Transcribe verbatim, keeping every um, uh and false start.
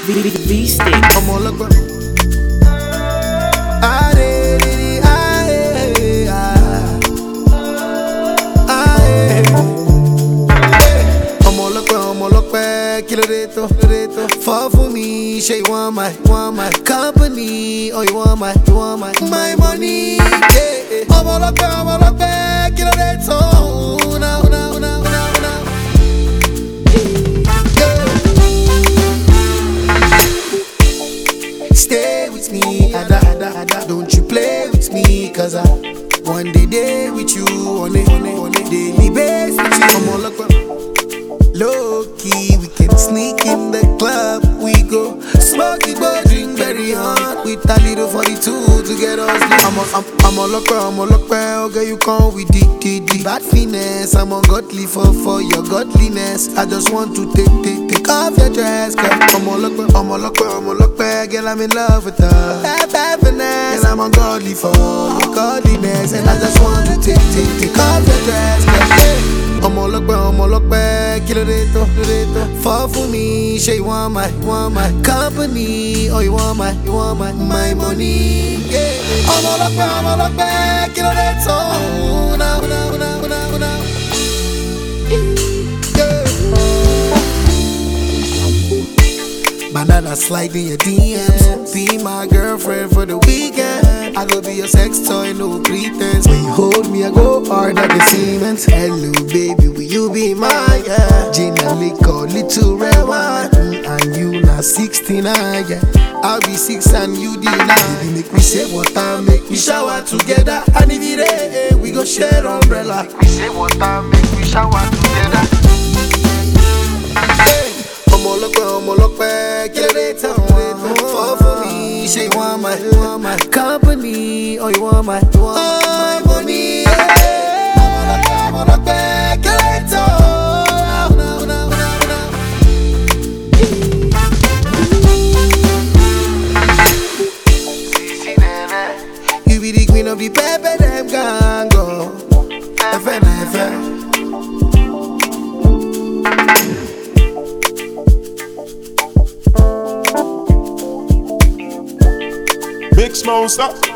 V-Stick. I'm all up. Ah, de, de, de, ah, eh, ah. Ah, eh. I'm all up, I'm all up, kí ló dé tó, kí ló dé tó. Fall for me, say you want my, want my company, or you want my, you want my, my money. Yeah, I'm all up, I'm all up, kí ló dé tó. Now, now, now, now, now. Stay with me, ada, ada, ada. Don't you play with me, cause I one day day with you, on a, on a, on a daily basis with you. I'm all up, low key, we can sneak in the club. We go smoke it, but drink very hard with a little forty-two to get us low. I'm a, I'm, I'm all up, I'm all up, okay, you come with the, the, the bad finesse. I'm ungodly for, for your godliness. I just want to take, take, take off your dress, cause I'm all up, I'm all up, I'm all up, girl, I'm in love with her. Bad, bad finesse, and I'm ungodly for your godliness. And I just want to take, take, take off your dress, cause hey, I'm all up, I'm all up, kí ló dé tó, kí ló dé tó. Fall for me, say you want my, want my company, or you want my, you want my, my money. Yeah. I'm all up, I'm all up, kí ló dé tó. Now, now, now, now, now. Yeah. Banana slide in your D Ms. Be my girlfriend for the weekend. I go be your sex toy, no pretense. When you hold me, I go hard like a cement. Hello, baby, will you be mine? Yeah. Gin and liquor, little red wine. Mm, and you now sixty-nine, yeah. I'll be six and you the nine. Baby, make me say water, make me shower together. And if it rain, we go share umbrella. Make me say water, make me shower together. I'm all up, I'm all up, kí ló dé tó. Fall for me, say you want my, you want my company, or you want my, you want my money. I'm all up, I'm all up, kí ló dé tó. Now, now, now, now, now. Sisi nene, You be the queen of the pepper, them gango. F N F L. Big Smoke, stop.